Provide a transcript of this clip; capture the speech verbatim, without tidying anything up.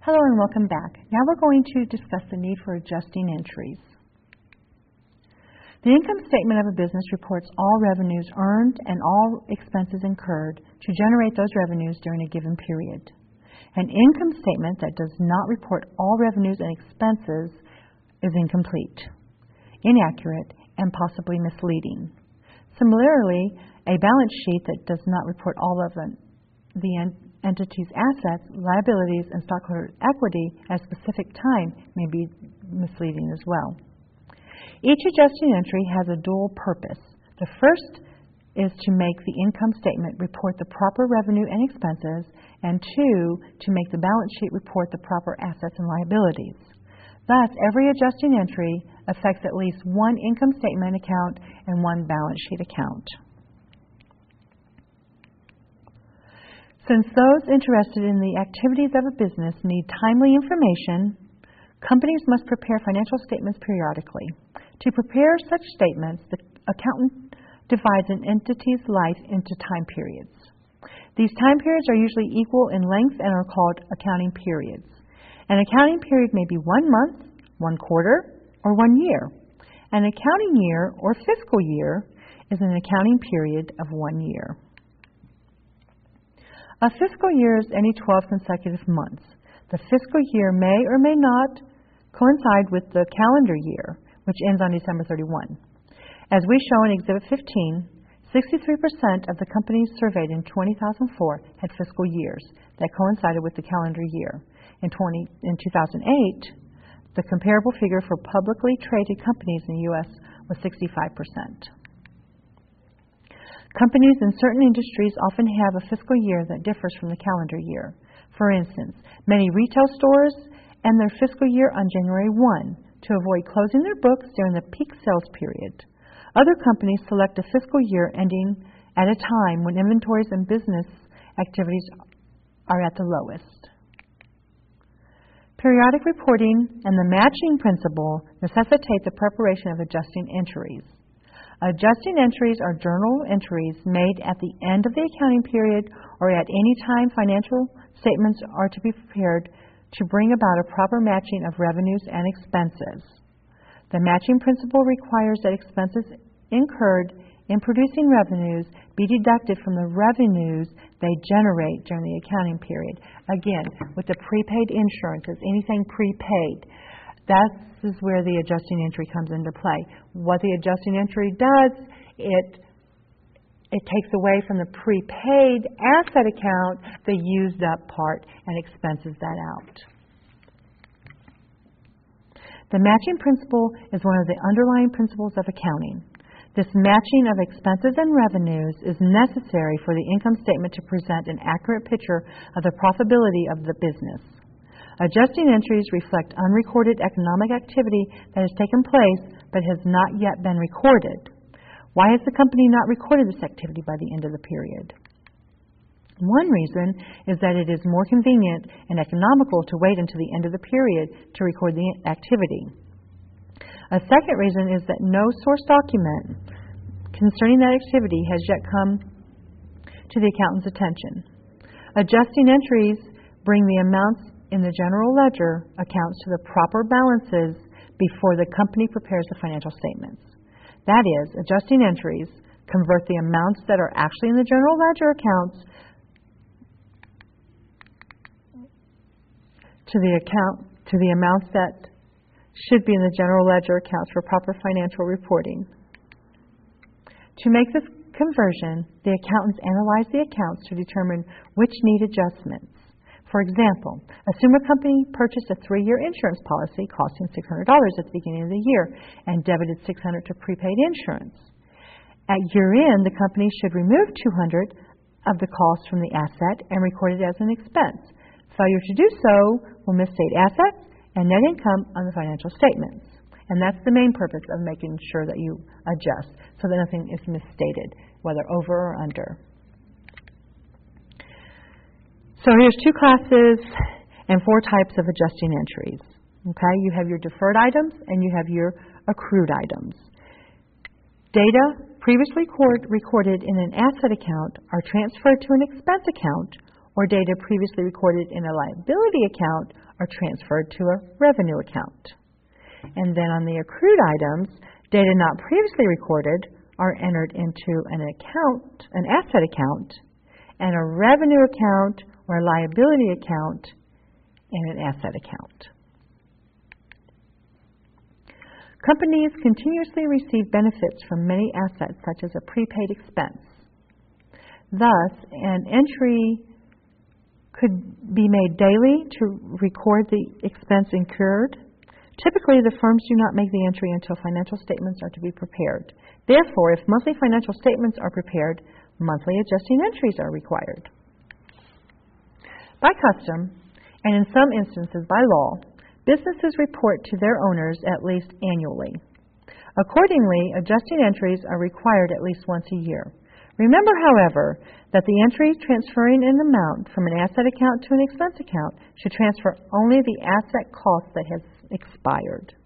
Hello and welcome back. Now we're going to discuss the need for adjusting entries. The income statement of a business reports all revenues earned and all expenses incurred to generate those revenues during a given period. An income statement that does not report all revenues and expenses is incomplete, inaccurate, and possibly misleading. Similarly, a balance sheet that does not report all of an, the en- entity's assets, liabilities, and stockholder equity at a specific time may be misleading as well. Each adjusting entry has a dual purpose. The first is to make the income statement report the proper revenue and expenses, and two, to make the balance sheet report the proper assets and liabilities. Thus, every adjusting entry affects at least one income statement account and one balance sheet account. Since those interested in the activities of a business need timely information, companies must prepare financial statements periodically. To prepare such statements, the accountant divides an entity's life into time periods. These time periods are usually equal in length and are called accounting periods. An accounting period may be one month, one quarter, or one year. An accounting year or fiscal year is an accounting period of one year. A fiscal year is any twelve consecutive months. The fiscal year may or may not coincide with the calendar year, which ends on December thirty-first. As we show in Exhibit fifteen, sixty-three percent of the companies surveyed in two thousand four had fiscal years that coincided with the calendar year. In, twenty, in two thousand eight, the comparable figure for publicly traded companies in the U S was sixty-five percent. Companies in certain industries often have a fiscal year that differs from the calendar year. For instance, many retail stores end their fiscal year on January first to avoid closing their books during the peak sales period. Other companies select a fiscal year ending at a time when inventories and business activities are at the lowest. Periodic reporting and the matching principle necessitate the preparation of adjusting entries. Adjusting entries are journal entries made at the end of the accounting period or at any time financial statements are to be prepared to bring about a proper matching of revenues and expenses. The matching principle requires that expenses incurred in producing revenues be deducted from the revenues they generate during the accounting period. Again, with the prepaid insurances, anything prepaid, that is where the adjusting entry comes into play. What the adjusting entry does, it it takes away from the prepaid asset account the used up part and expenses that out. The matching principle is one of the underlying principles of accounting. This matching of expenses and revenues is necessary for the income statement to present an accurate picture of the profitability of the business. Adjusting entries reflect unrecorded economic activity that has taken place but has not yet been recorded. Why has the company not recorded this activity by the end of the period? One reason is that it is more convenient and economical to wait until the end of the period to record the activity. A second reason is that no source document concerning that activity has yet come to the accountant's attention. Adjusting entries bring the amounts in the general ledger accounts to the proper balances before the company prepares the financial statements. That is, adjusting entries convert the amounts that are actually in the general ledger accounts to the account to the amounts that should be in the general ledger accounts for proper financial reporting. To make this conversion, the accountants analyze the accounts to determine which need adjustments. For example, assume a company purchased a three-year insurance policy costing six hundred dollars at the beginning of the year and debited six hundred dollars to prepaid insurance. At year-end, the company should remove two hundred dollars of the cost from the asset and record it as an expense. Failure to do so will misstate assets and net income on the financial statements. And that's the main purpose of making sure that you adjust so that nothing is misstated, whether over or under. So here's two classes and four types of adjusting entries. Okay, you have your deferred items and you have your accrued items. Data previously record, recorded in an asset account are transferred to an expense account or data previously recorded in a liability account are transferred to a revenue account. And then on the accrued items, data not previously recorded are entered into an account, an asset account, and a revenue account or a liability account and an asset account. Companies continuously receive benefits from many assets, such as a prepaid expense. Thus, an entry could be made daily to record the expense incurred. Typically, the firms do not make the entry until financial statements are to be prepared. Therefore, if monthly financial statements are prepared, monthly adjusting entries are required. By custom, and in some instances by law, businesses report to their owners at least annually. Accordingly, adjusting entries are required at least once a year. Remember, however, that the entry transferring an amount from an asset account to an expense account should transfer only the asset cost that has expired.